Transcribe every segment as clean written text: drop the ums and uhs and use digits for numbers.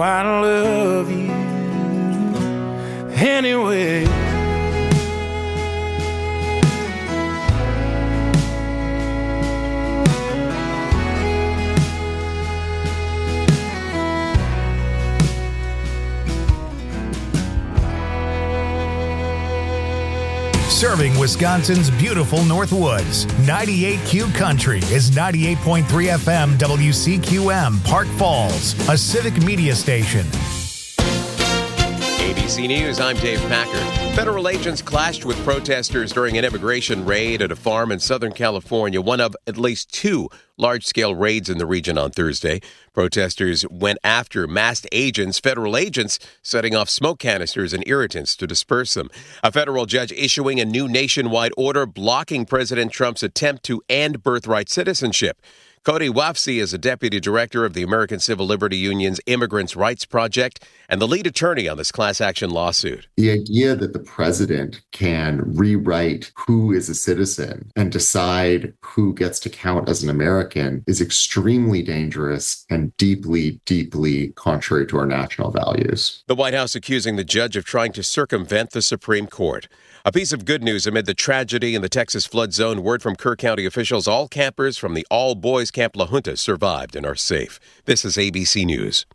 I love you anyway. Serving Wisconsin's beautiful Northwoods. 98Q Country is 98.3 FM WCQM, Park Falls, a civic media station. ABC News, I'm Dave Packer. Federal agents clashed with protesters during an immigration raid at a farm in Southern California, one of at least two large-scale raids in the region on Thursday. Protesters went after masked agents, federal agents, setting off smoke canisters and irritants to disperse them. A federal judge issuing a new nationwide order blocking President Trump's attempt to end birthright citizenship. Cody Wafsi is a deputy director of the American Civil Liberty Union's Immigrants' Rights Project and the lead attorney on this class action lawsuit. The idea that the president can rewrite who is a citizen and decide who gets to count as an American is extremely dangerous and deeply, deeply contrary to our national values. The White House accusing the judge of trying to circumvent the Supreme Court. A piece of good news amid the tragedy in the Texas flood zone. Word from Kerr County officials, all campers from the all-boys Camp La Junta survived and are safe. This is ABC News.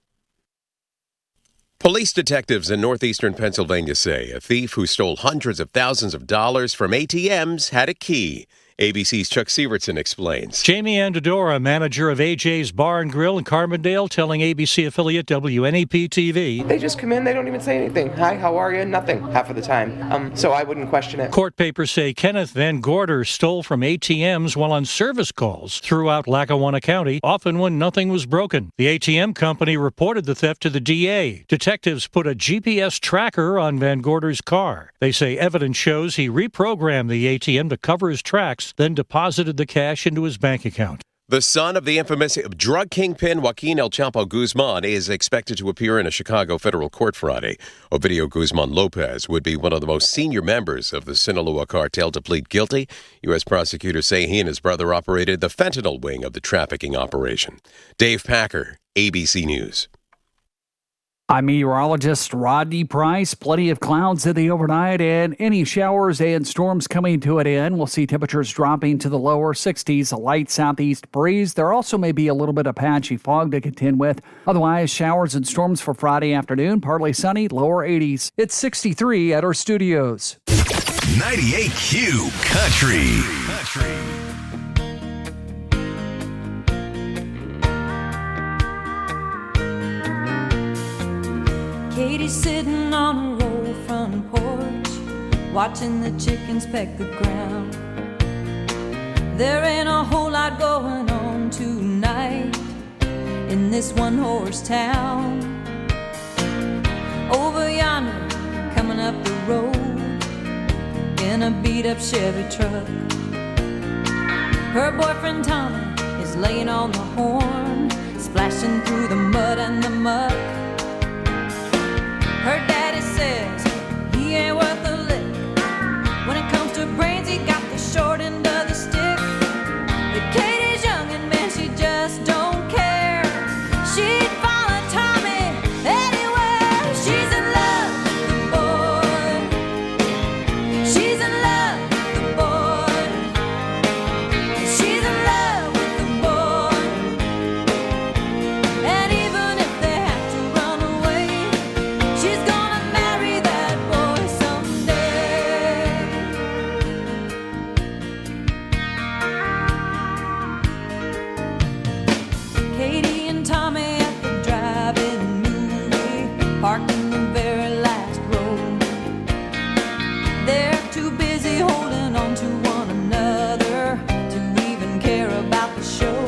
Police detectives in northeastern Pennsylvania say a thief who stole hundreds of thousands of dollars from ATMs had a key. ABC's Chuck Sievertson explains. Jamie Andadora, manager of AJ's Bar and Grill in Carbondale, telling ABC affiliate WNEP-TV. They just come in, they don't even say anything. Hi, how are you? Nothing, half of the time. So I wouldn't question it. Court papers say Kenneth Van Gorder stole from ATMs while on service calls throughout Lackawanna County, often when nothing was broken. The ATM company reported the theft to the DA. Detectives put a GPS tracker on Van Gorder's car. They say evidence shows he reprogrammed the ATM to cover his tracks, then deposited the cash into his bank account. The son of the infamous drug kingpin Joaquin El Chapo Guzman is expected to appear in a Chicago federal court Friday. Ovidio Guzman Lopez would be one of the most senior members of the Sinaloa cartel to plead guilty. U.S. prosecutors say he and his brother operated the fentanyl wing of the trafficking operation. Dave Packer, ABC News. I'm meteorologist Rodney Price. Plenty of clouds in the overnight and any showers and storms coming to an end. We'll see temperatures dropping to the lower 60s, a light southeast breeze. There also may be a little bit of patchy fog to contend with. Otherwise, showers and storms for Friday afternoon, partly sunny, lower 80s. It's 63 at our studios. 98Q Country. Katie's sitting on a roll front porch, watching the chickens peck the ground. There ain't a whole lot going on tonight in this one-horse town. Over yonder, coming up the road in a beat-up Chevy truck, her boyfriend Tommy is laying on the horn, splashing through the mud and the muck. Her daddy says he ain't worth a lick. When it comes to brains, he got the short end of the stick. But Katie's young and man, she just don't care. She'd follow Tommy anywhere. She's in love with the boy. She's in love with the boy. She's in love with the boy. And even if they have to run away, she's gonna marry that boy someday. Katie and Tommy at the drive-in movie, parked in the very last row. They're too busy holding on to one another to even care about the show.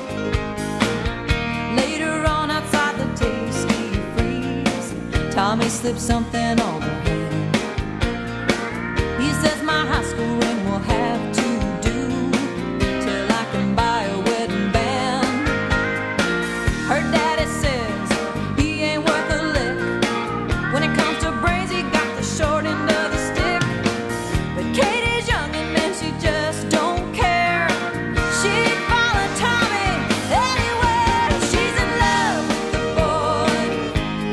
Later on outside the Tasty Freeze, Tommy slipped something on her hand. He says my high school ring will have to do till I can buy a wedding band. Her daddy says he ain't worth a lick. When it comes to brains, he got the short end of the stick. But Katie's young and man, she just don't care. She'd follow Tommy anywhere. She's in love with the boy.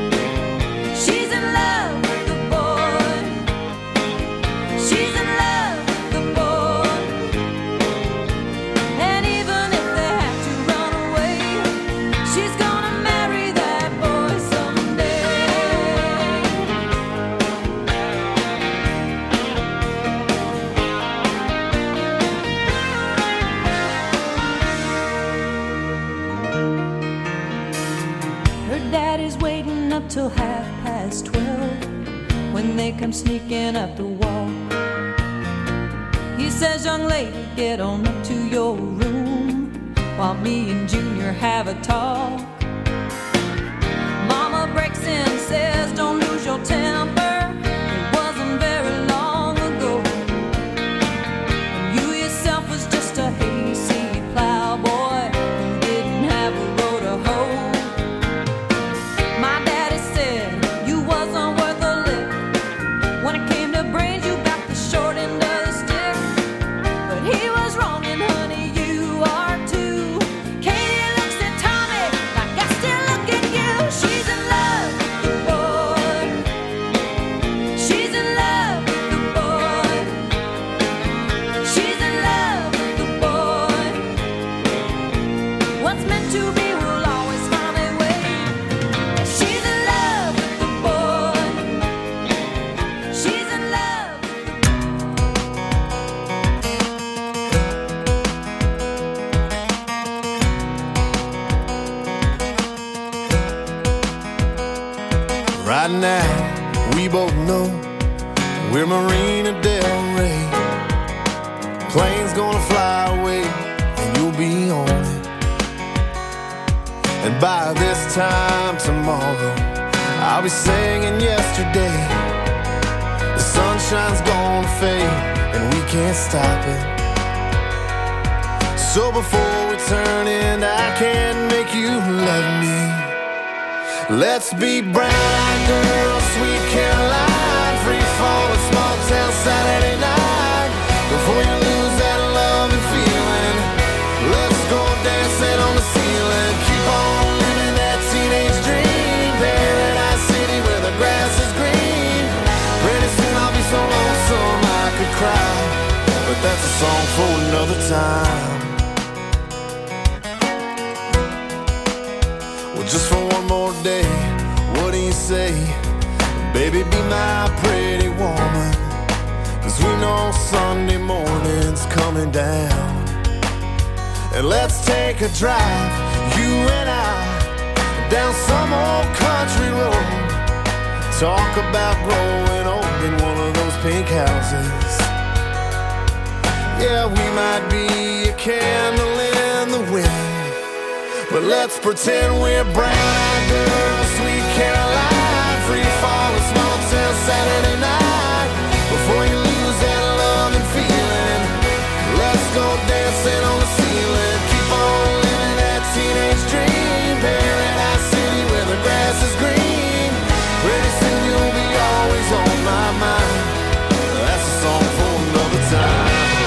till 12:30 when they come sneaking up the wall. He says, young lady, get on up to your room while me and Junior have a talk. Mama breaks in and says, don't lose your temper. It wasn't very long ago when you yourself was just a hayseed plowboy who didn't have a row to hoe. My daddy said you wasn't worth a lick. When it came to brains, you got the short end of the stick. But he was wrong, and honey, you are too. Katie looks at Tommy like I still look at you. She's in love with the boy. She's in love with the boy. She's in love with the boy. What's meant to be will always find a way. She's in love with the boy. She's in love with Right now, we both know we're Marina Del Rey. Plane's gonna fly away, and you'll be on it. And by this time tomorrow, I'll be singing yesterday. The sunshine's gonna fade, and we can't stop it. So before we turn in, I can't make you love me. Let's be brown girl, sweet Caroline, free fall, a small town Saturday night. Before you lose that love and feeling, let's go dancing on the ceiling. Keep on living that teenage dream, Paradise City where the grass is green. Pretty soon I'll be so lonesome I could cry, but that's a song for another time. Well, just for one more day, what do you say? Baby, be my pretty woman, 'cause we know Sunday morning's coming down. And let's take a drive, you and I, down some old country road. Talk about growing old in one of those pink houses. Yeah, we might be a candle in the wind, but let's pretend we're brown-eyed girls, sweet Caroline, free fall, a small town Saturday night. Before you lose that love and feeling, let's go dancing on the ceiling. Keep on living that teenage dream, Paradise City where the grass is green. Pretty soon you'll be always on my mind. That's a song for another time.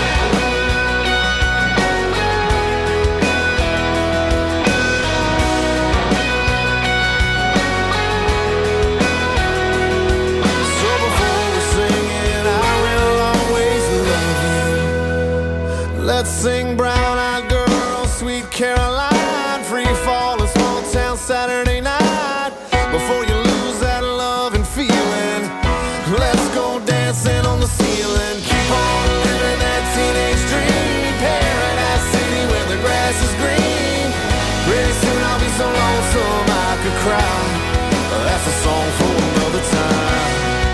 Let's sing brown-eyed girl, sweet Caroline, free fall, a small town Saturday night. Before you lose that love and feeling, let's go dancing on the ceiling. Keep on living that teenage dream, Paradise City where the grass is green. Pretty soon I'll be so lonesome I could cry. That's a song for another time.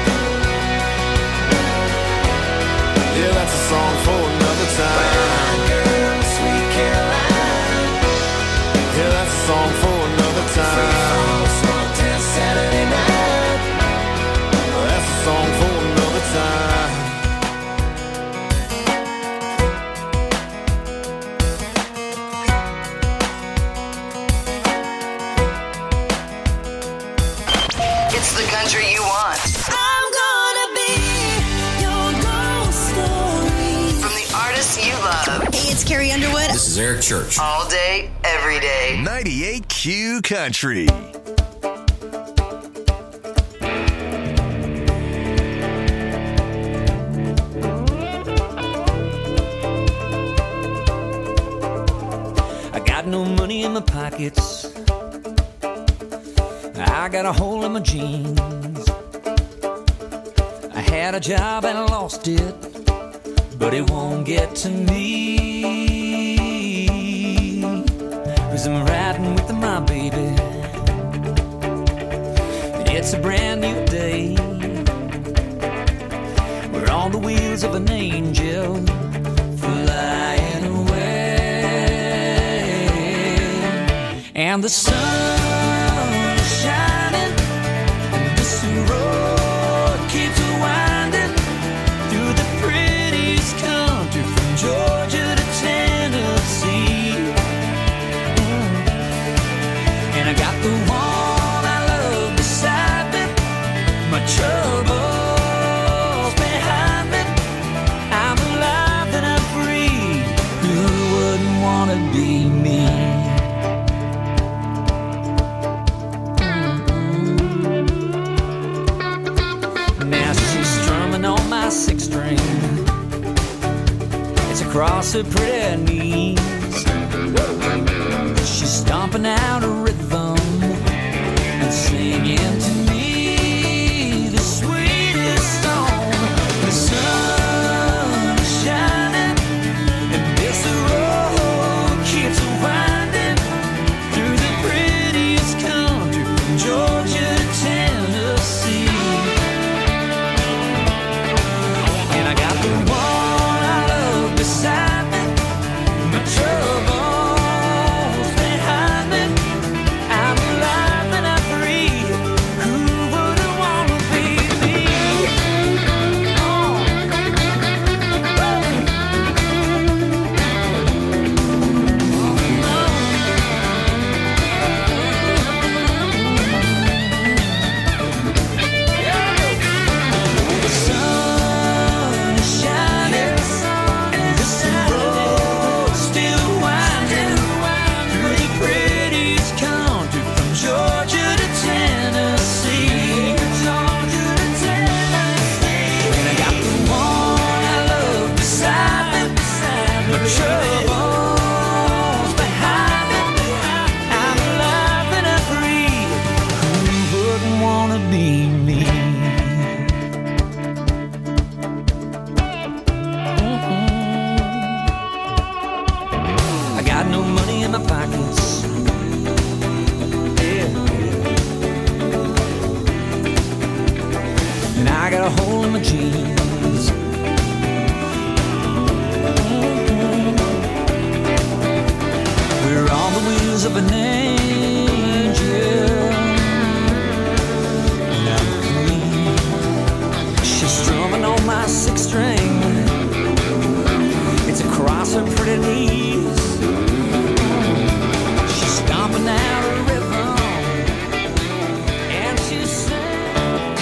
Yeah, that's a song for another time. Girl, sweet Caroline. Yeah, that's a song for another time. Small town Saturday night. That's a song for another time. It's the country you want. I'm gonna be your ghost story. From the artists you love. Hey, it's Carrie Underwood. This is Eric Church. All day, every day. 98Q Country. I got no money in my pockets. I got a hole in my jeans. I had a job and I lost it, but it won't get to me. 'Cause I'm riding with my baby It's a brand new day. We're on the wheels of an angel flying away. And the sun is shining, and this road keeps winding through the prettiest country from Georgia to Tennessee. And I got the one I love beside me, my troubles behind me. I'm alive and I'm free. Who wouldn't want to be me? Now she's strumming on my six string. It's across her pretty knees. She's stomping out a rhythm and singing to me the sweetest song. The sun is shining and this road keeps winding through the prettiest country from Georgia to Tennessee. And I got the one I love beside me, my troubles behind me. I'm alive and I'm free. Who wouldn't want to be me? The sun is shining and this road still winding through the prettiest country from Georgia to Tennessee. And I got the one I love beside me, my troubles behind me. I'm alive and I'm free. Who wouldn't want to be me? I got no money in my pockets. Yeah. And I got a hole in my jeans. We're on the wheels of an angel. She's strumming on my six string. It's across her pretty knees. She's stomping out a rhythm and she's saying,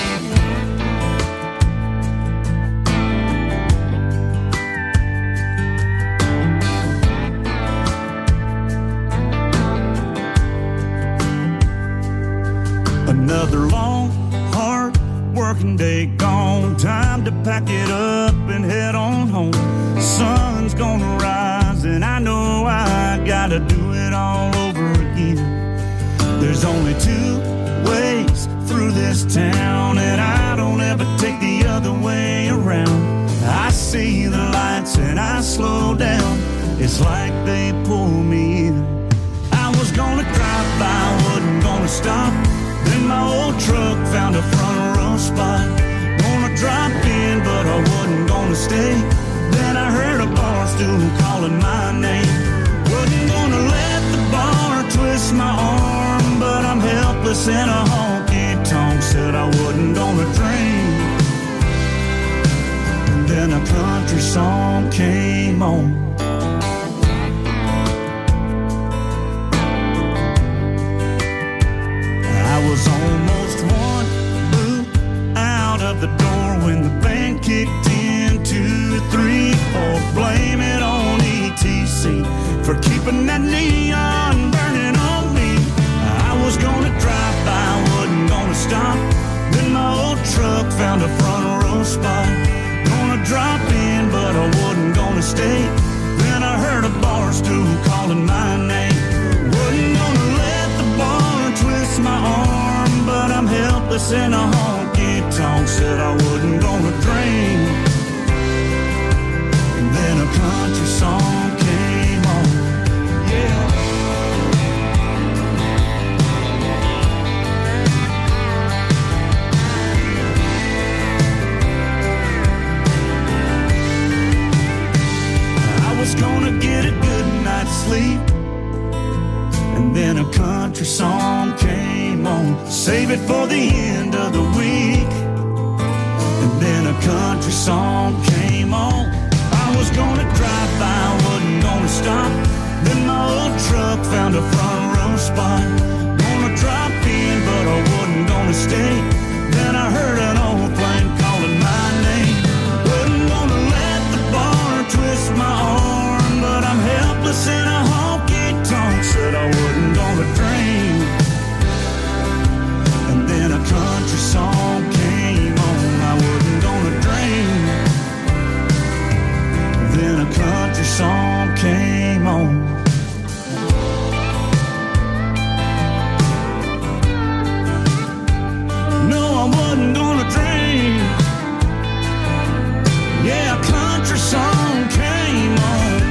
another long, hard working day gone. Time to pack it up and head on home. Sun's gonna rise and I know I gotta do it all over again. There's only two ways through this town and I don't ever take the other way around. I see the lights and I slow down. It's like they pull me in. I was gonna drive by, wasn't gonna stop. Then my old truck found a front row spot. Gonna drop in, but I wasn't gonna stay. Then I heard a bar stool calling my name. Wasn't gonna let the bar twist my arm, but I'm helpless in a honky-tonk. Said I wasn't gonna drink. And then a country song came on. I was almost one boot out of the door when the band kicked in. 2, 3, 4, blame it on ETC for keeping that neon burning on me. I was gonna drive by, wasn't gonna stop. Then my old truck found a front row spot. Gonna drop in, but I wasn't gonna stay. Then I heard a bar stool calling my name. Wasn't gonna let the bar twist my arm, but I'm helpless in a honky-tonk. Said I wasn't gonna drink. And then a country song came on. Yeah. then a country song came on. Save it for the end of the week. And then a country song came on. I was gonna drive by, wasn't gonna stop. Then my old truck found a front row spot. Gonna drop in, but I wasn't gonna stay. Then I heard an old plane calling my name. Wasn't gonna let the bar twist my arm, but I'm helpless in a honky-tonk. Said I wasn't gonna drink. And then a country song came on. I wasn't gonna drink. Then a country song came on. No, I wasn't gonna drink. Yeah, a country song came on.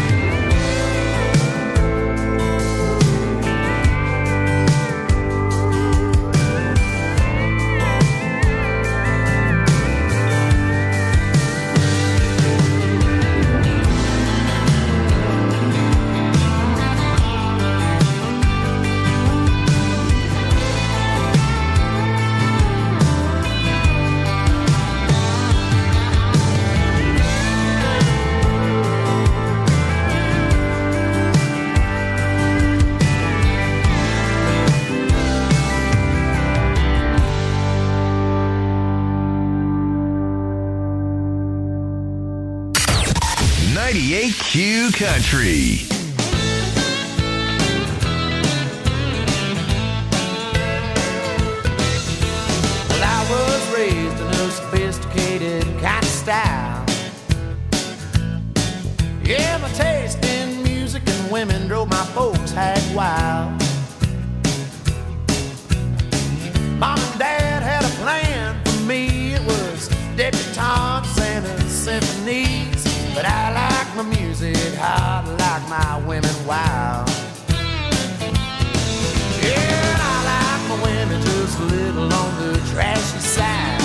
98Q Country. Well, I was raised in a sophisticated kind of style. Yeah, my taste in music and women drove my folks hag wild. Mom and Dad had a plan for me. It was debutantes and symphonies. But I like my music hot, I like my women wild. Yeah, and I like my women just a little on the trashy side.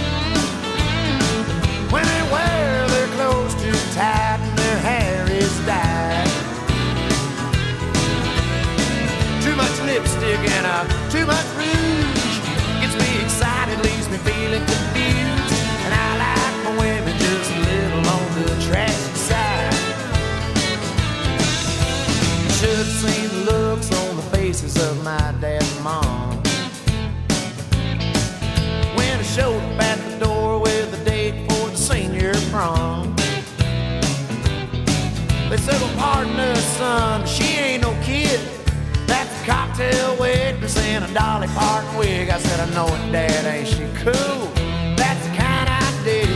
When they wear their clothes too tight and their hair is dyed. Too much lipstick and too much rouge gets me excited, leaves me feeling confused. And I like my women just a little on the trashy side. Should have seen the looks on the faces of my dad and mom when I showed up at the door with a date for the senior prom. They said, well, pardon us, son, she ain't no kid. That's a cocktail waitress in a Dolly Parton wig. I said, I know it, Dad, ain't she cool? That's the kind I dig.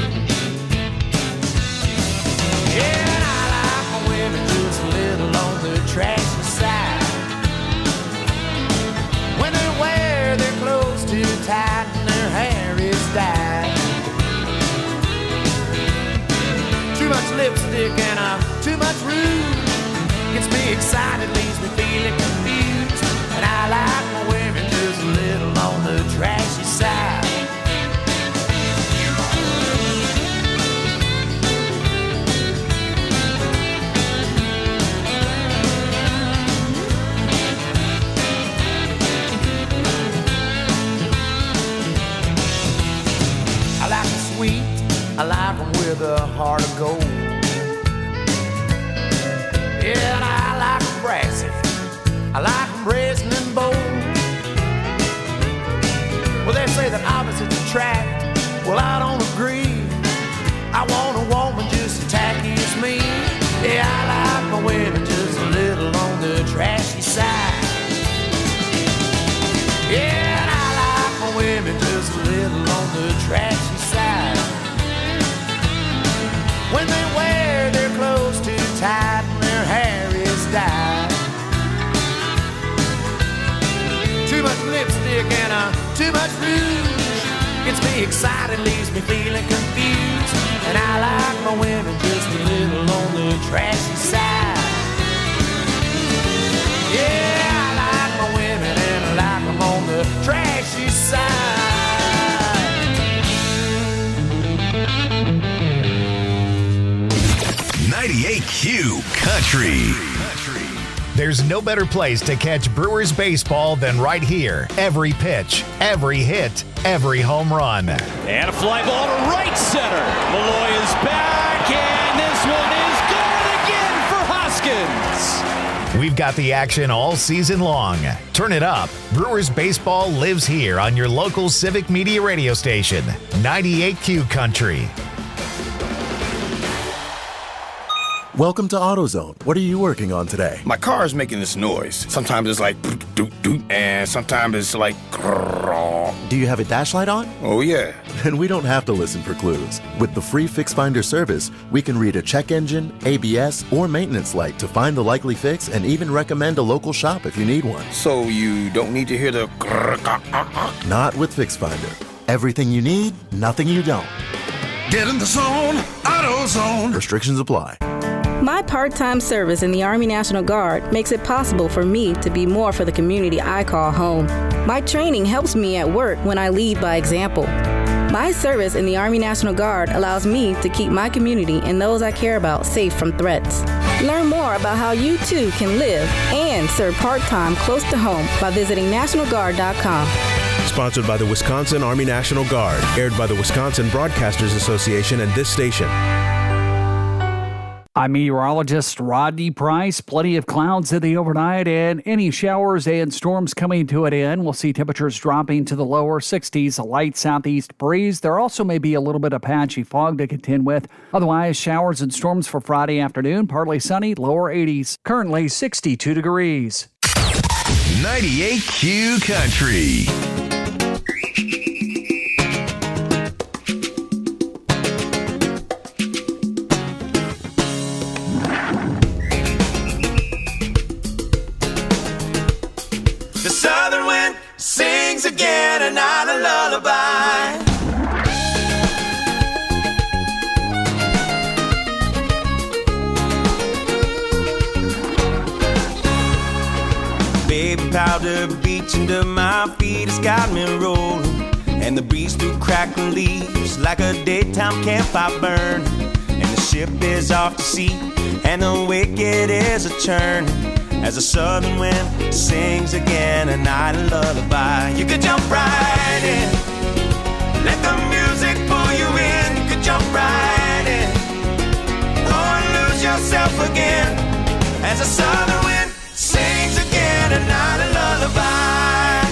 Yeah, and I like my women just a little on the trashy side. When they wear their clothes too tight and their hair is dyed. Too much lipstick and too much rouge gets me excited, leaves me feeling confused. And I like my women just a little on the trashy side. I like them sweet, I like them with a heart of gold. Yeah, and I like them brassy, I like them brazen and bold. Well, they say that opposites attract, well, I don't agree. I want a woman just as tacky as me. Yeah, I like my women just a little on the trashy side. Yeah, and I like my women just a little on the trashy side. When they wear their clothes too tight and their hair is dyed. Too much lipstick and too much rouge gets me excited, leaves me feeling confused. And I like my women just a little on the trashy side. Yeah, I like my women and I like them on the trashy side. 98Q Country. There's no better place to catch Brewers baseball than right here. Every pitch, every hit, every home run. And a fly ball to right center. Malloy is back, and this one is gone again for Hoskins. We've got the action all season long. Turn it up. Brewers baseball lives here on your local Civic Media radio station, 98Q Country. Welcome to AutoZone. What are you working on today? My car is making this noise. Sometimes it's like doot doot, and sometimes it's like grrr. Do you have a dash light on? Oh yeah. Then we don't have to listen for clues. With the free Fix Finder service, we can read a check engine, ABS, or maintenance light to find the likely fix and even recommend a local shop if you need one. So you don't need to hear the grrr. Not with Fix Finder. Everything you need, nothing you don't. Get in the zone, AutoZone. Restrictions apply. My part-time service in the Army National Guard makes it possible for me to be more for the community I call home. My training helps me at work when I lead by example. My service in the Army National Guard allows me to keep my community and those I care about safe from threats. Learn more about how you too can live and serve part-time close to home by visiting NationalGuard.com. Sponsored by the Wisconsin Army National Guard. Aired by the Wisconsin Broadcasters Association and this station. I'm meteorologist Rodney Price. Plenty of clouds in the overnight and any showers and storms coming to an end. We'll see temperatures dropping to the lower 60s, a light southeast breeze. There also may be a little bit of patchy fog to contend with. Otherwise, showers and storms for Friday afternoon. Partly sunny, lower 80s. Currently 62 degrees. 98Q Country. Again, and not a lullaby. Baby powder beach under my feet has got me rolling, and the breeze through crackling leaves like a daytime campfire burn. And the ship is off to sea, and the wicked is a churn. As the southern wind sings again a night lullaby. You could jump right in, let the music pull you in. You could jump right in, or lose yourself again. As the southern wind sings again a night lullaby.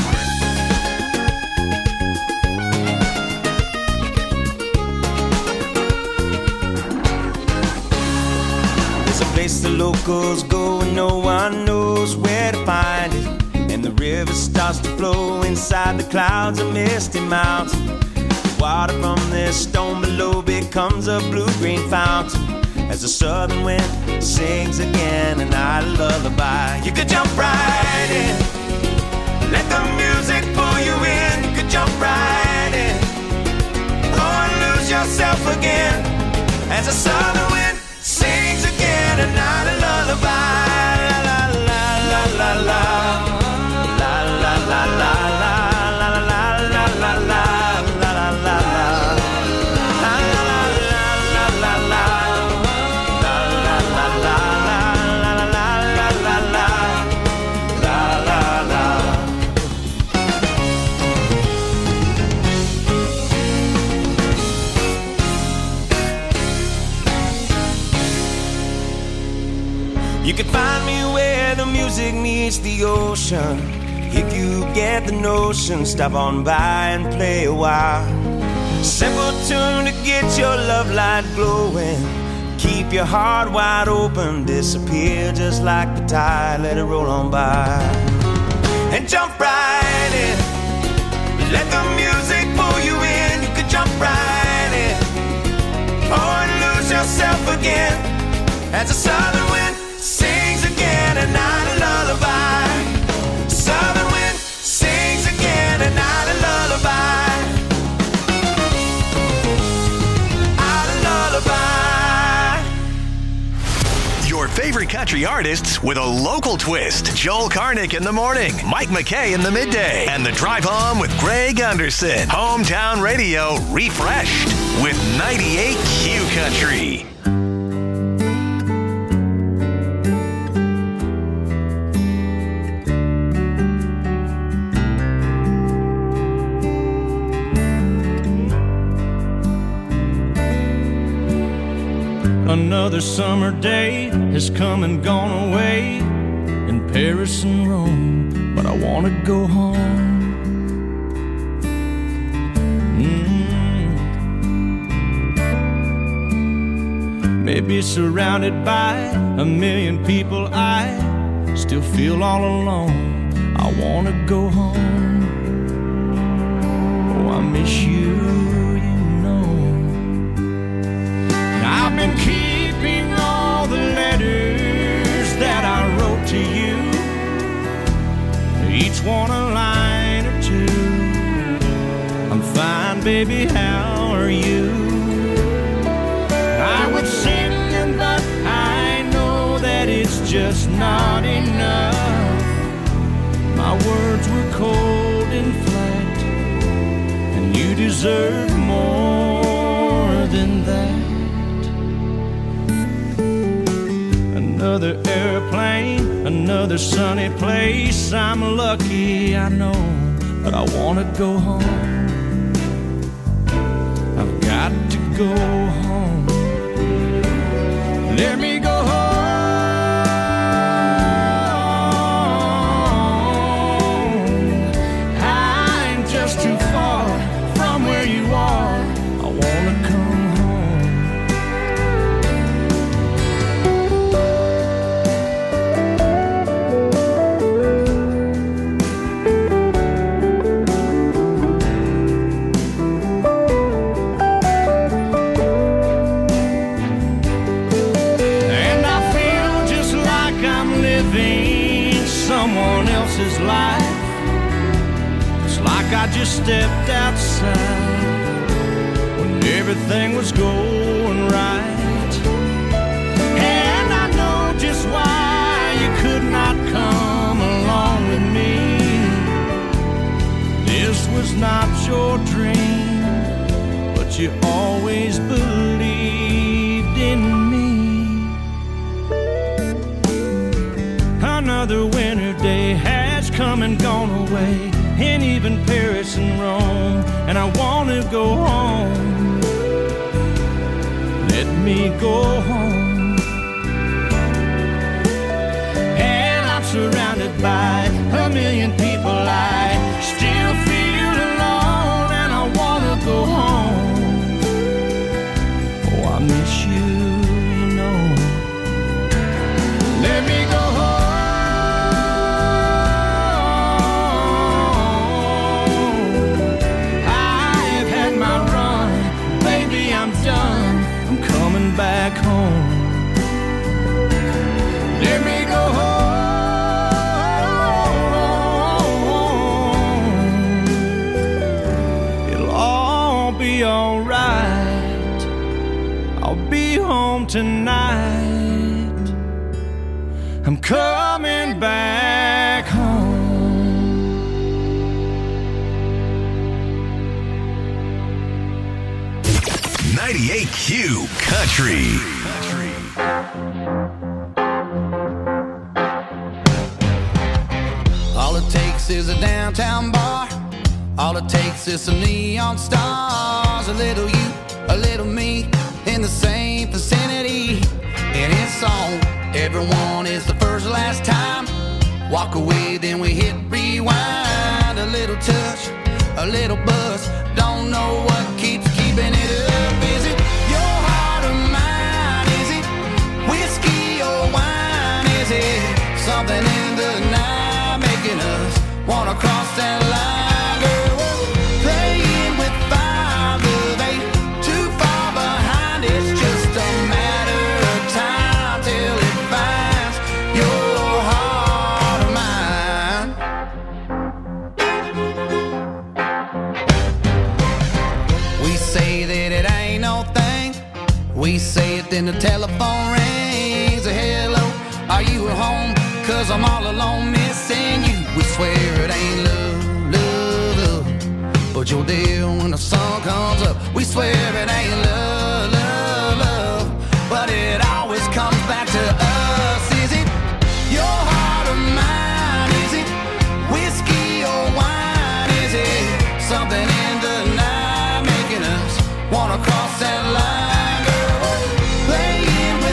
There's a place the locals go and no one knows where to find it. And the river starts to flow inside the clouds of misty mountain. The water from this stone below becomes a blue-green fountain. As the southern wind sings again a night lullaby. You could jump right in, let the music pull you in. You could jump right in, or lose yourself again. As the southern wind sings again a night lullaby. La la la la la la. La la la la la. La la la la la la. La la la la. La la la la la la. La la la la la. La la la la la. La la la. You can find me where the music meets the ocean. If you get the notion, stop on by and play a while. Simple tune to get your love light glowing. Keep your heart wide open, disappear just like the tide, let it roll on by. And jump right in, let the music pull you in. You could jump right in, or lose yourself again. As the southern wind sings again a night lullaby. Southern wind sings again a night lullaby. A lullaby. Your favorite country artists with a local twist. Joel Karnick in the morning, Mike McKay in the midday, and the drive home with Greg Anderson. Hometown radio refreshed with 98Q Country. Another summer day has come and gone away in Paris and Rome, but I want to go home. Maybe surrounded by a million people, I still feel all alone. I want to go home. Oh, I miss you, you know. And I've been keeping all the letters that I wrote to you, each one a line or two. I'm fine, baby, how are you? I would sing them, but I know that it's just not enough. My words were cold and flat, and you deserve more than that. Another airplane, another sunny place. I'm lucky, I know, but I want to go home. I've got to go home. Let me go home. I'm just too far from where you are. I want to come home. Someone else's life. It's like I just stepped outside when everything was going right. And I know just why you could not come along with me. This was not your dream, but you always believed in me. Another winter day has come and gone away, and even Paris and Rome, and I want to go home. Let me go home. And I'm surrounded by a million people. I still feel alone, and I want to go home. Oh, I miss you, you know. Let me go home. Back home. Let me go home. It'll all be alright. I'll be home tonight. I'm coming back home. 98Q Country. All it takes is a downtown bar. All it takes is some neon stars. A little you, a little me, in the same vicinity. And it's on. Everyone is the first last time. Walk away, then we hit rewind. A little touch, a little buzz. Don't know what keeps keeping it up. Is it your heart or mine? Is it whiskey or wine? Is it something in the night making us wanna cross that line? Girl, we're playing with fire, but they too far behind. It's just a matter of time till it finds your heart or mine. We say that it ain't no thing. We say it, then the telephone rings. Hello, are you at home? 'Cause I'm all alone missing you. We swear it ain't love, love, love, but you're there when the sun comes up. We swear it ain't love, love, love, but it always comes back to us. Is it your heart or mine? Is it whiskey or wine? Is it something in the night making us wanna cross that line? Girl, playing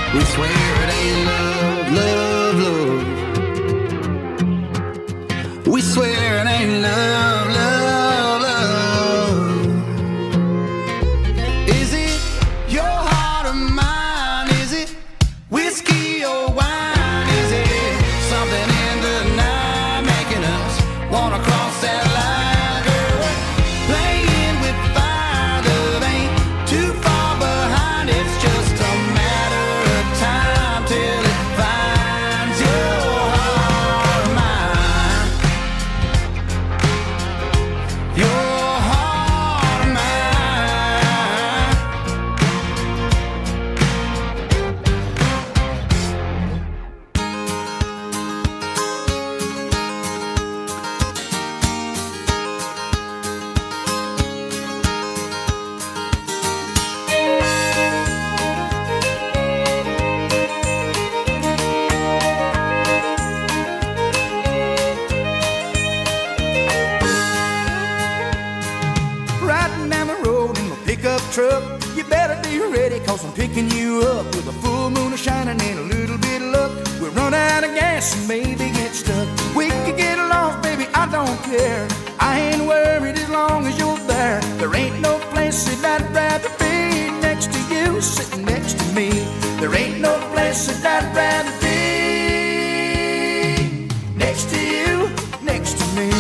We swear it ain't love, love, love. We swear it ain't love, love, love. Is it your heart or mine? Is it whiskey or wine? Is it something in the night making us wanna cross that line? Girl, playing with fire, love ain't too far behind. It's just a matter of time till it finds your heart or mine. Your heart or mine. Riding down the road in my pickup truck. You better be ready, cause I'm picking you up with a full moon shining and a little bit of luck. We'll run out of gas and maybe get stuck. We could get lost, baby, I don't care. I ain't worried as long as you're there. There ain't no place that I'd rather be next to you, sitting next to me. There ain't no place that I'd rather be next to you, next to me.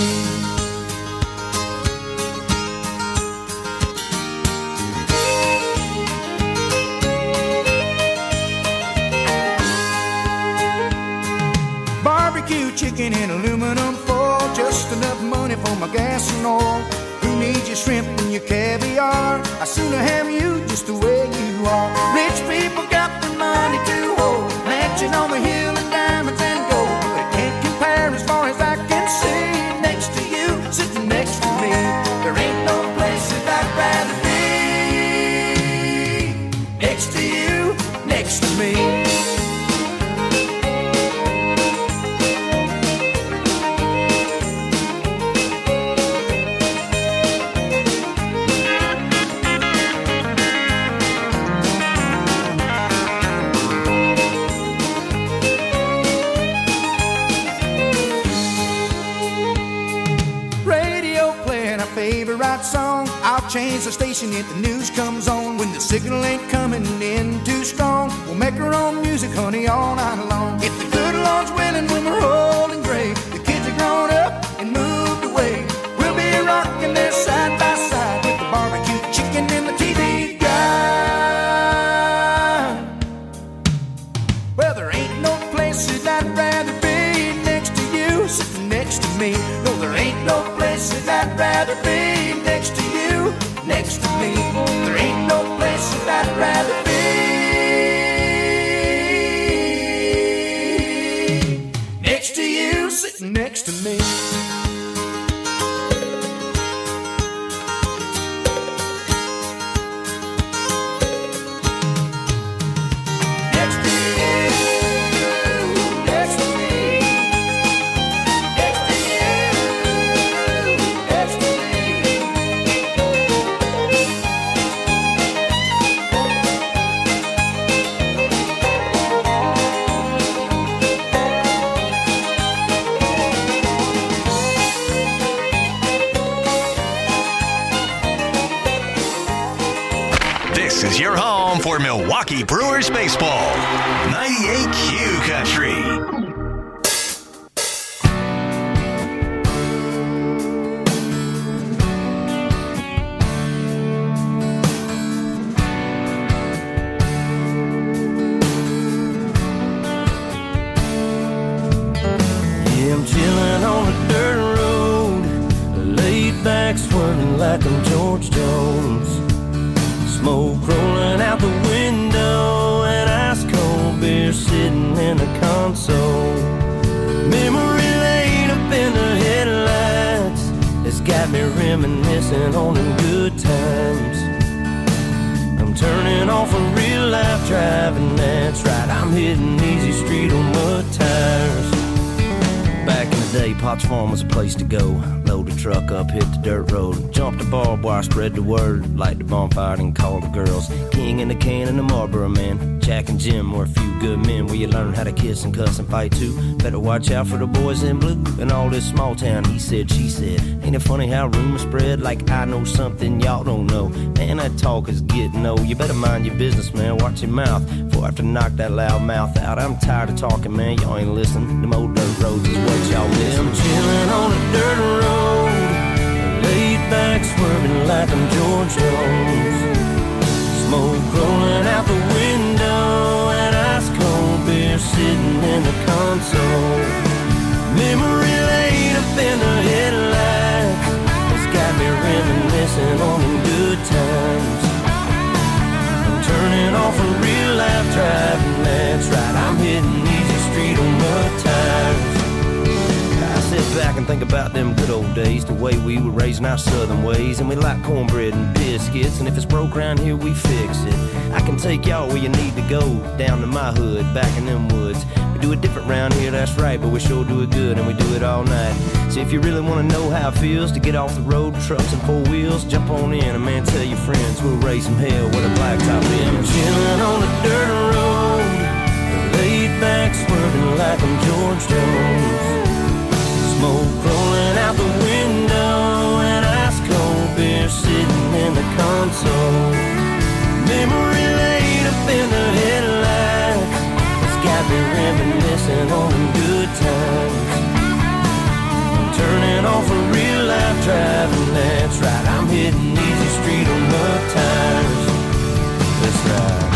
Barbecue chicken in aluminum foil, just enough money for my gas and oil. Who needs your shrimp and your caviar? I sooner have you just the way you are. Rich people got the money to hold, mansion on the hill and diamonds and gold. But it can't compare as far as I can see. Next to you, sitting next to me. There ain't no place that I'd rather be next to you, next to me. Radio playing our favorite song. I'll change the station if the news comes on. When the signal ain't coming in too strong, we'll make our own music, honey, all night long. If the good Lord's willing, when we're old and gray, the kids are grown up and moved away, we'll be rocking there side by side with the barbecue chicken and the TV guide. Well, there ain't no place that I'd rather be next to you, sitting next to me. No, there ain't no place that I'd rather be next to you, next to me. There ain't no place that I'd rather be next to you, sitting next to me. This is your home for Milwaukee Brewers baseball. 98Q Country. Yeah, I'm chilling on a dirt road, laid back swerving like I'm George Jones. Smoke rolling out the window and ice cold beer sitting in the console. Memory lane up in the headlights has got me reminiscing on them good times. I'm turning off a real life driving, that's right, I'm hitting easy street on mud tires. Back in the day, Pa Potts Farm was a place to go. Load the truck up, hit the dirt road. Jump the barbed wire, spread the word. Light the bonfire and call the girls. King and the can and the Marlboro man. Jack and Jim were a few good men where you learn how to kiss and cuss and fight too. Better watch out for the boys in blue. In all this small town, he said, she said. Ain't it funny how rumors spread like I know something y'all don't know? Man, that talk is getting old. You better mind your business, man. Watch your mouth before I have to knock that loud mouth out. I'm tired of talking, man. Y'all ain't listening. Them old dirt roads is what y'all miss. I'm chilling on a dirt road, laid back, swerving like I'm George Jones. Smoke rolling out the window, and ice cold beer sitting in the console. Memory laid up in the headlights, it's got me reminiscing on them good times. I'm turning off a real life driving, that's right, I'm hitting easy street on mud tires. I sit back and think about them good old days, the way we were raising our southern ways, and we like cornbread and biscuits, and if it's broke around here, we fix it. I can take y'all where you need to go, down to my hood, back in them woods. We do it different round here, that's right, but we sure do it good, and we do it all night. So if you really want to know how it feels to get off the road, trucks and four wheels, jump on in, and man, tell your friends we'll raise some hell with a blacktop in. I'm chilling on a dirt road, laid back, swerving like I'm George Jones. Smoke rolling out the window, and ice cold beer sitting in the console. Memory laid up in the headlights, it's got me reminiscing on them good times. I'm turning off a real life driving, that's right, I'm hitting easy street on mud tires. That's right.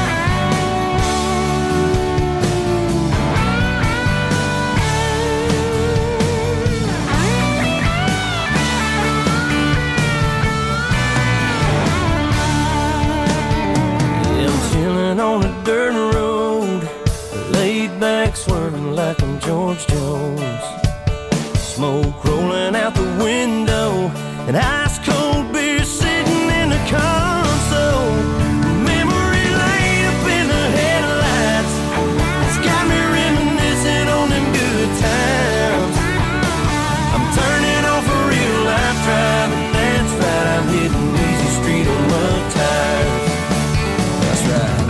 On a dirt road, laid back, swerving like I'm George Jones. Smoke rolling out the window, and ice cold beer sitting in the console. Memory laid up in the headlights, it's got me reminiscing on them good times. I'm turning off a real life driving, that's right, I'm hitting easy street on mud tires. That's right.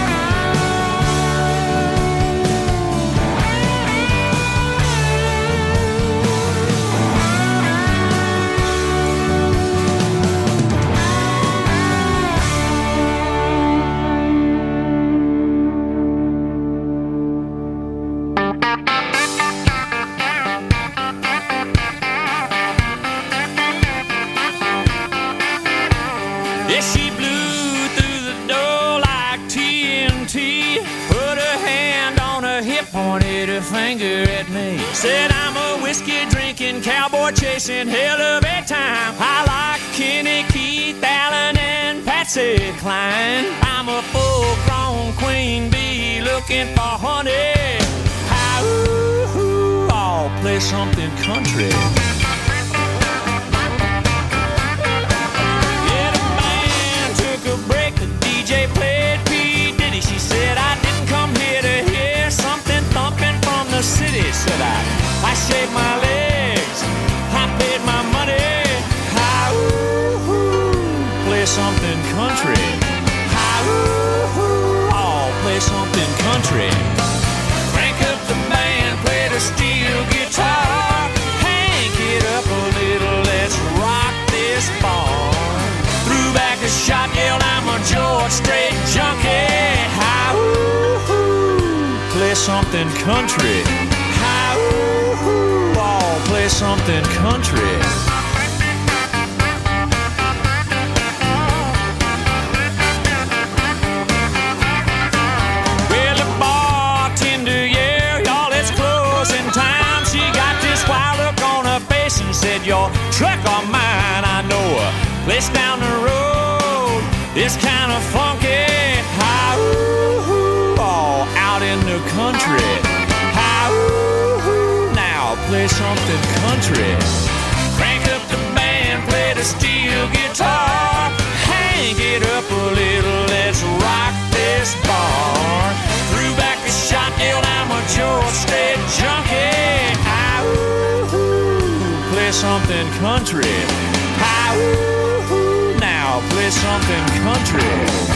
Finger at me, said I'm a whiskey drinking cowboy chasing hell of a time. I like Kenny, Keith, Allen, and Patsy Cline. I'm a full-grown queen bee looking for honey. I'll play something country. Yeah, the band took a break. The DJ played P. Diddy. She said I didn't come here to hear something thumping from the city. Said I shaved my legs, I paid my money. Play something country. I'll play something country. Crank up the band, play the steel guitar. Hank it up a little, let's rock this bar. Threw back a shot, yelled I'm a George Strait junkie. Play something country. I'll play something country. Well, the bartender, yeah, y'all, it's closing time. She got this wild look on her face and said, your truck or mine, I know a place down the road. It's kind of funky. All out in the country. Now play something country. Crank up the band, play the steel guitar. Hang it up a little, let's rock this bar. Threw back a shot, yelled I'm a George Strait junkie. country. Hi, woo, now play something country.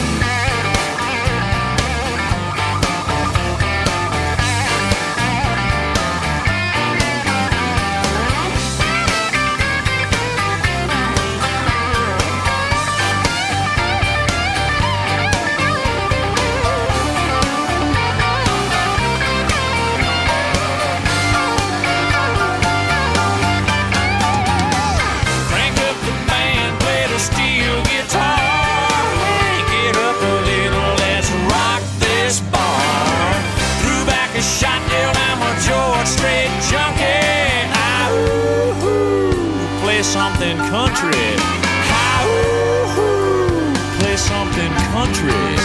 Something country. Hi, woo-hoo, play something country.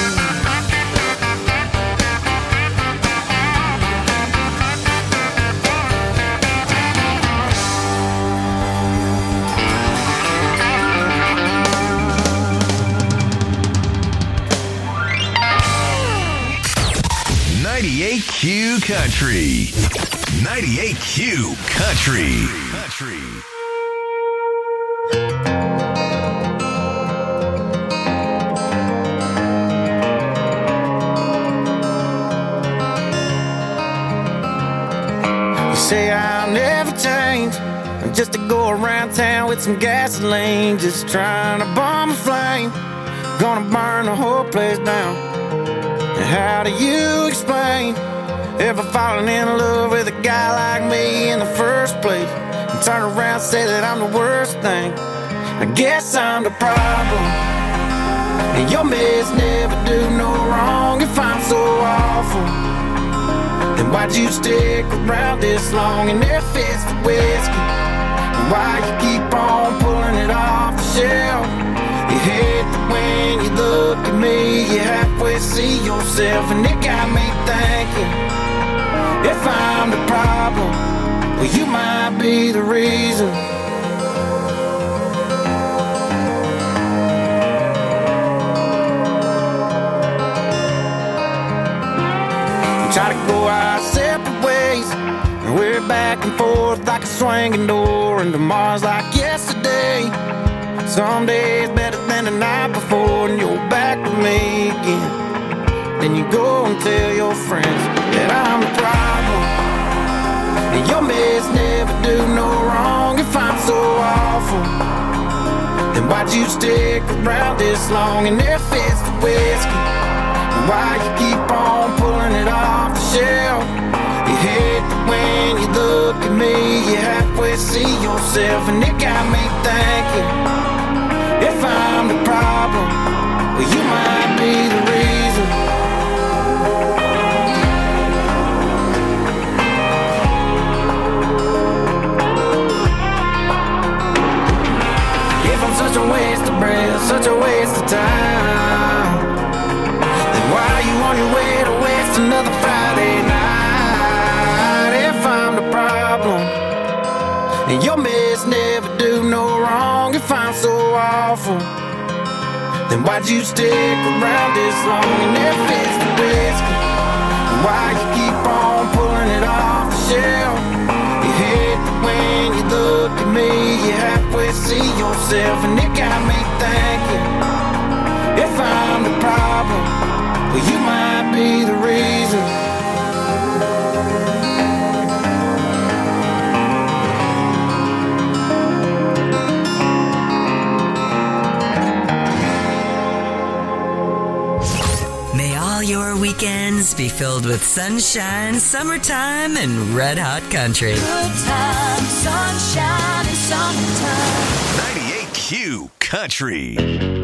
Q Country. 98Q Country. Say I'll never change. I'm just to go around town with some gasoline, just trying to bomb a flame. Gonna burn the whole place down. And how do you explain ever falling in love with a guy like me in the first place? And turn around and say that I'm the worst thing. I guess I'm the problem. And your mess never do no wrong. If I'm so awful, then why'd you stick around this long? And if it's the whiskey, then why you keep on pulling it off the shelf? You hate that when you look at me, you halfway see yourself. And it got me thinking, if I'm the problem, well, you might be the reason. Try to go our separate ways, and we're back and forth like a swinging door. And tomorrow's like yesterday. Some days better than the night before, and you're back with me again. Then you go and tell your friends that I'm the problem. And your mess never do no wrong. If I'm so awful, then why'd you stick around this long? And if it's the whiskey, why you keep on pulling it off the shelf? You hate that when you look at me, you halfway see yourself. And it got me thinking, if I'm the problem, well, you might be the reason. If I'm such a waste of breath, such a waste of time, why are you on your way to waste another Friday night? If I'm the problem, and your mess never do no wrong. If I'm so awful, then why'd you stick around this long? And if it's the whiskey, why you keep on pulling it off the shelf? You hate that when you look at me, you halfway see yourself. And it got me thinking, if I'm the problem, well, you might be the reason. May all your weekends be filled with sunshine, summertime, and red hot country. Good time, sunshine, and summertime. 98Q Country.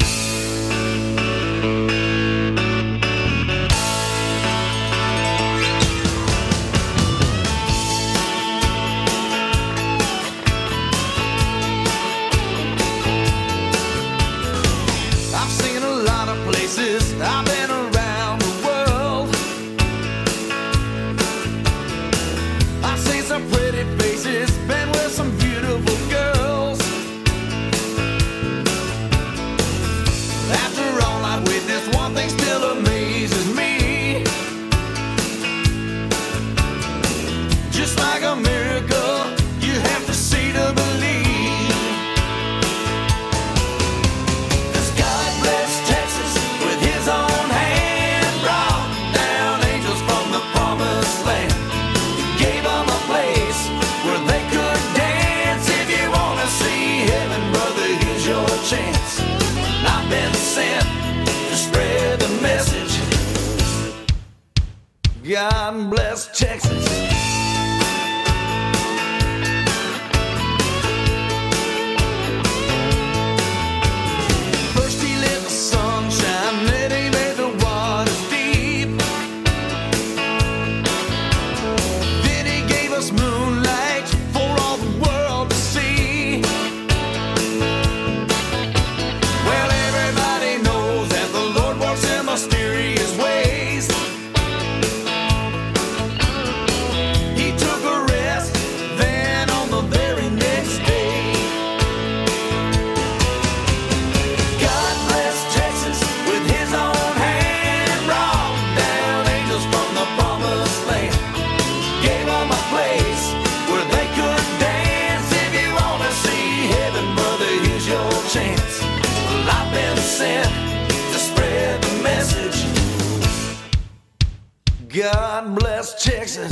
I've been around the world. I've seen some pretty faces, been with some beautiful girls. God bless Texas. First he lit the sunshine, then he made the waters deep. Then he gave us moonlight for all the world to see. Well, everybody knows that the Lord works in mysterious ways. He took a rest, then on the very next day. God bless Texas with his own hand, brought down angels from the promised land. Gave them a place where they could dance. If you want to see heaven, brother, here's your chance. Well, I've been sent to spread the message. God bless Texas.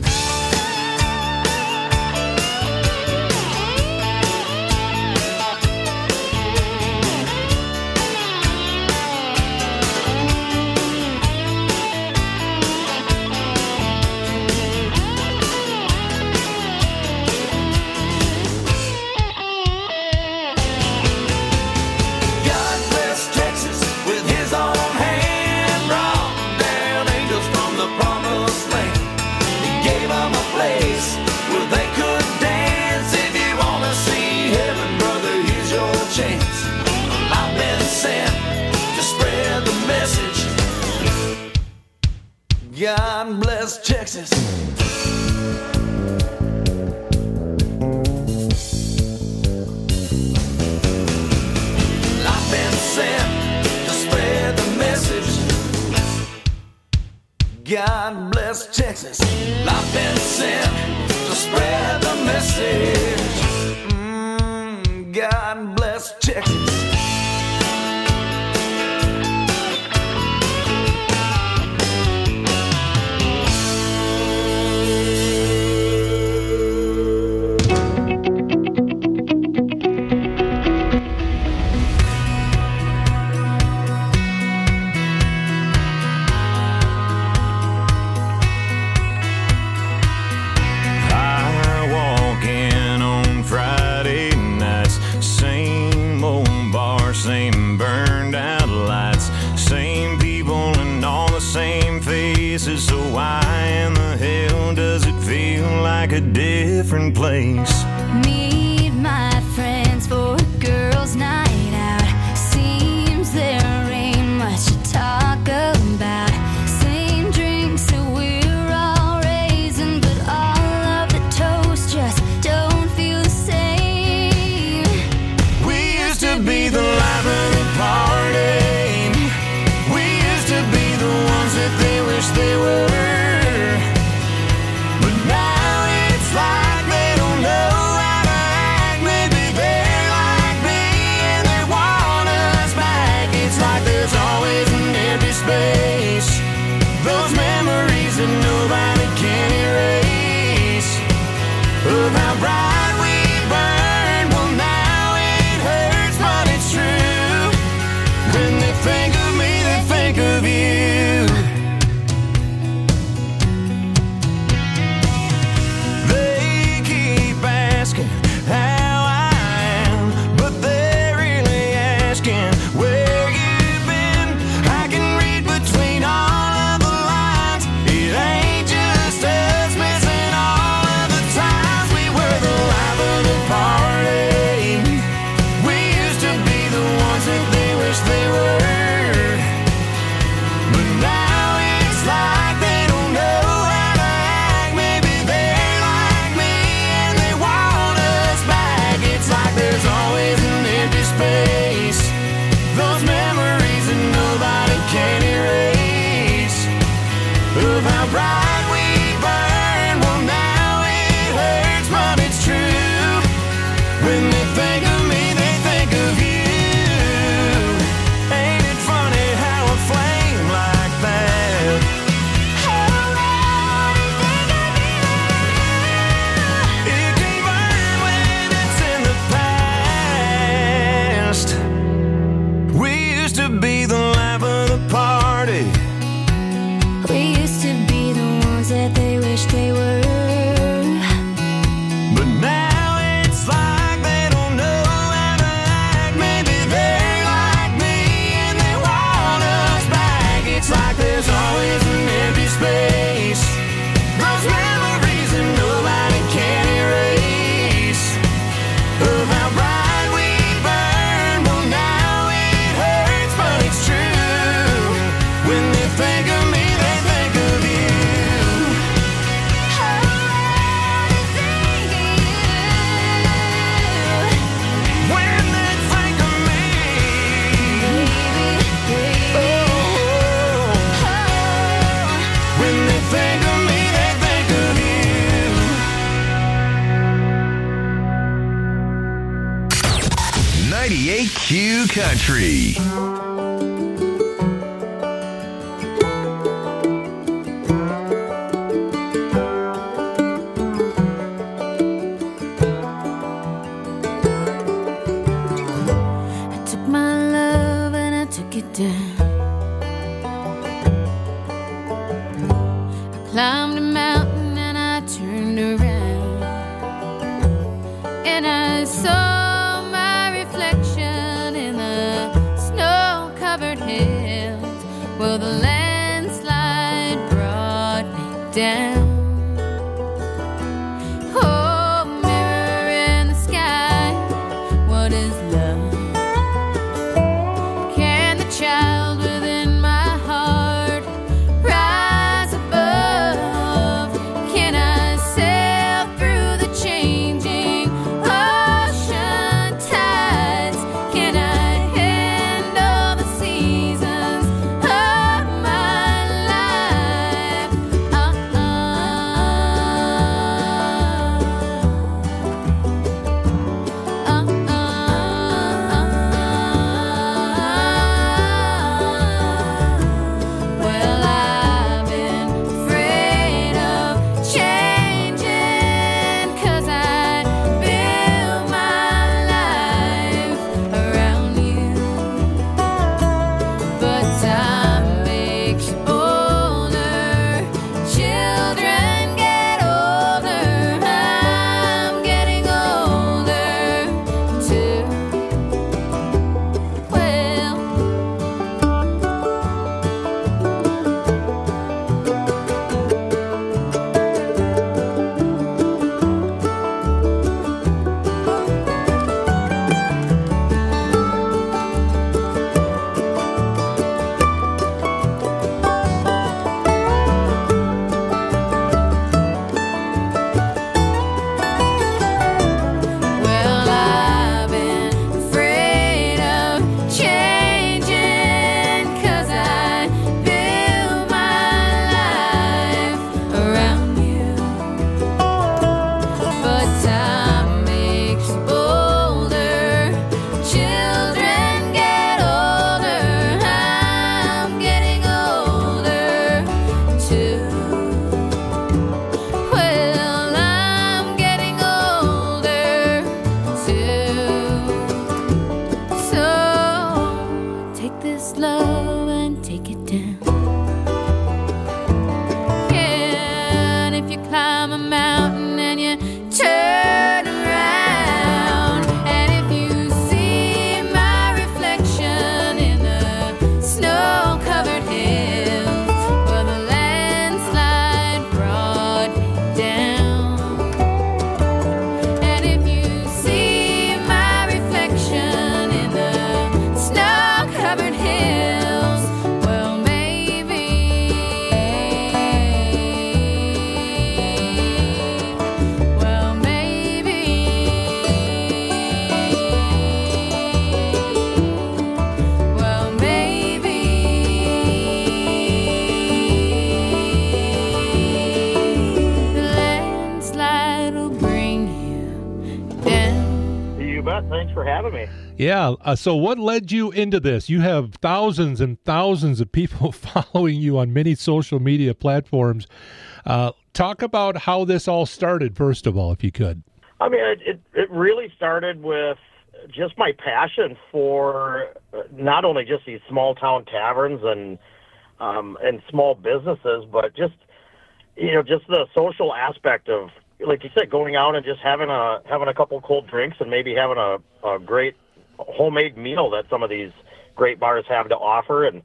God bless Texas with his own hand, brought down angels from the promised land. He gave them a place where they could dance. If you want to see heaven, brother, here's your chance. Well, I've been sent to spread the message. God bless Texas. I've been sent to spread the message. God bless Texas. I've been sent to spread the message. God bless Texas. I walk in on Friday nights, same old bar, same burned out lights, same people and all the same faces. So why in the hell does it feel like a different place? Meet my friends for a girls' night out. Seems there ain't much to talk about. Same drinks that we're all raising, but all of the toast just don't feel the same. We used to be the life of the party. We used to be the ones that they wish they were. But now it's like they don't know how to act. Maybe they're like me and they want us back. It's like there's always an empty space. Those memories that nobody can erase. Of how bright we burned. Well, now it hurts, but it's true. When they think of me, they think of you. They keep asking how I am, but they're really asking where you've been. I can read between all of the lines. It ain't just us missing all of the times we were the life of the party. We used to be the ones that they wish they were. But now it's like they don't know how to act. Maybe they're like me and they want us back. It's like there's always an empty space. Those memories that nobody can erase. Of how bright we burned. Well, now it hurts, but it's true. When they think of me, they think of you. Ain't it funny how a flame like that it can burn when it's in the past? We used to be the life of the party. We used to be the Country. I took my love and I took it down. I climbed a mountain and I turned around, and I saw my reflection in the snow-covered hills. Well, the landslide brought me down. Oh, mirror in the sky, what is love? Can the child within my heart rise above? Can I sail through the changing ocean tides? Can I handle the seasons of my life? Well, I've been afraid of changing, 'cause I built my life around you. But time makes you older, children get older, I'm getting older too. Well, well, I've been afraid of changing, 'cause I built my life around you. But time makes you older, children get older, I'm getting older too. Well, I'm getting older too. So take this love and take it down. And if you climb a mountain and you turn around, and if you see my reflection in the snow-covered hills, well, the landslide brought me down. And if you see my reflection in the snow-covered hills, well, maybe, well, maybe, well, maybe the landslide will bring you down. You bet. Thanks for having me. Yeah. So what led you into this? You have thousands and thousands of people following you on many social media platforms. Talk about how this all started, first of all, if you could. I mean, it really started with just my passion for not only just these small town taverns and small businesses, but just the social aspect of, like you said, going out and just having a couple cold drinks and maybe having a great homemade meal that some of these great bars have to offer. And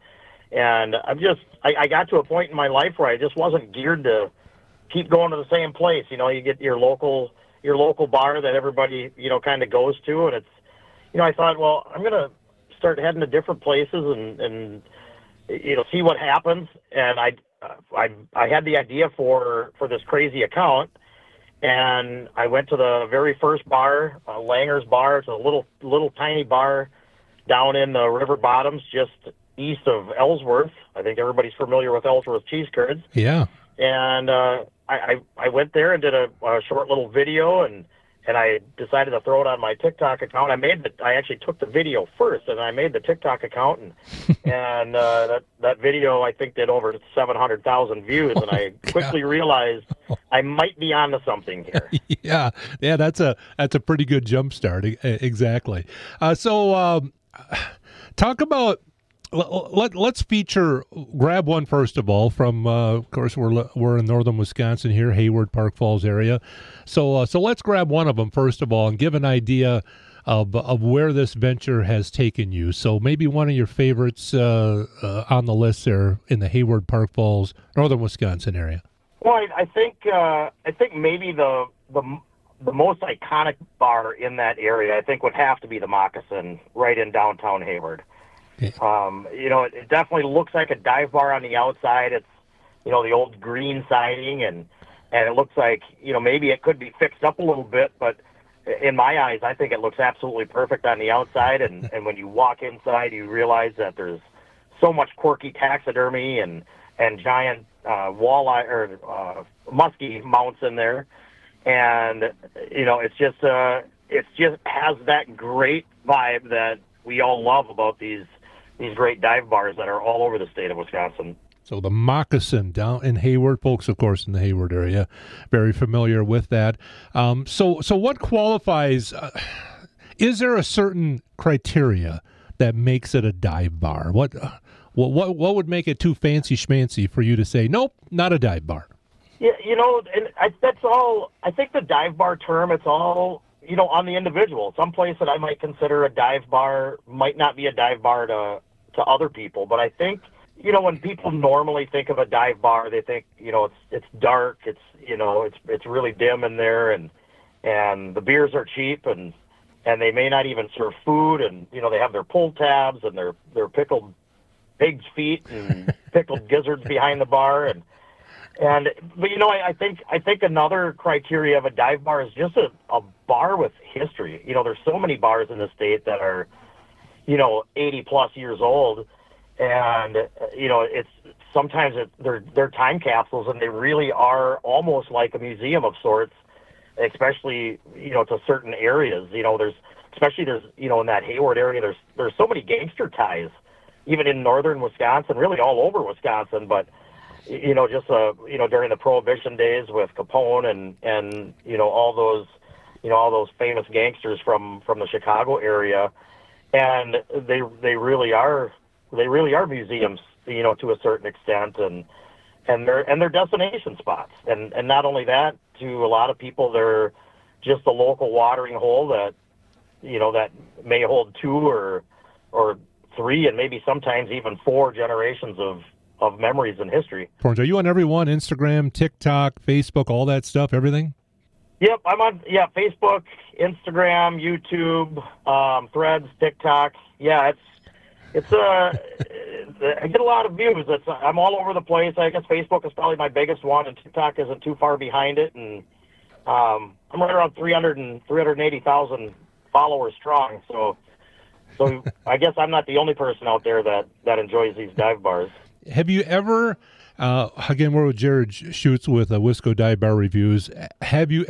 I got to a point in my life where I just wasn't geared to keep going to the same place. You get your local bar that everybody, kind of goes to. And it's, I thought, well, I'm going to start heading to different places and see what happens. And I had the idea for this crazy account, and I went to the very first bar, Langer's Bar. It's a little tiny bar down in the river bottoms, just east of Ellsworth. I think everybody's familiar with Ellsworth cheese curds. Yeah. And I went there and did a short little video and and I decided to throw it on my TikTok account. I actually took the video first, and I made the TikTok account, and that video I think did over 700,000 views, and I quickly realized I might be onto something here. Yeah, that's a pretty good jump start. Exactly. So talk about. Let's grab one first of all from, of course, we're in northern Wisconsin here, Hayward, Park Falls area. So let's grab one of them first of all and give an idea of where this venture has taken you. So maybe one of your favorites on the list there in the Hayward, Park Falls, northern Wisconsin area. Well, I think maybe the most iconic bar in that area, I think, would have to be the Moccasin right in downtown Hayward. It definitely looks like a dive bar on the outside. It's, the old green siding, and it looks like, maybe it could be fixed up a little bit, but in my eyes, I think it looks absolutely perfect on the outside. And when you walk inside, you realize that there's so much quirky taxidermy and giant walleye or muskie mounts in there, and it's just has that great vibe that we all love about these great dive bars that are all over the state of Wisconsin. So the Moccasin down in Hayward, folks, of course, in the Hayward area, very familiar with that. So what qualifies? Is there a certain criteria that makes it a dive bar? What would make it too fancy schmancy for you to say, nope, not a dive bar? Yeah, that's all. I think the dive bar term, it's all, on the individual. Some place that I might consider a dive bar might not be a dive bar to other people. But I think, when people normally think of a dive bar, they think, it's dark, it's really dim in there, and the beers are cheap, and they may not even serve food, and, they have their pull tabs and their pickled pig's feet and pickled gizzards behind the bar, but I think another criteria of a dive bar is just a bar with history. There's so many bars in the state that are, 80 plus years old, and they're time capsules, and they really are almost like a museum of sorts, especially to certain areas. There's in that Hayward area, there's so many gangster ties, even in northern Wisconsin, really all over Wisconsin, but during the Prohibition days with Capone and all those famous gangsters from the Chicago area, and they really are museums, to a certain extent, and they're destination spots, and not only that, to a lot of people, they're just a local watering hole that that may hold 2 or 3 and maybe sometimes even 4 generations of memories and history. Are you on every one? Instagram, TikTok, Facebook, all that stuff, everything? Yep, I'm on Facebook, Instagram, YouTube, Threads, TikTok. Yeah, it's I get a lot of views. I'm all over the place. I guess Facebook is probably my biggest one, and TikTok isn't too far behind it. And I'm right around 380,000 followers strong. So I guess I'm not the only person out there that enjoys these dive bars. Have you ever, again, we're with Jared Schutz with Wisco Dive Bar Reviews. Have you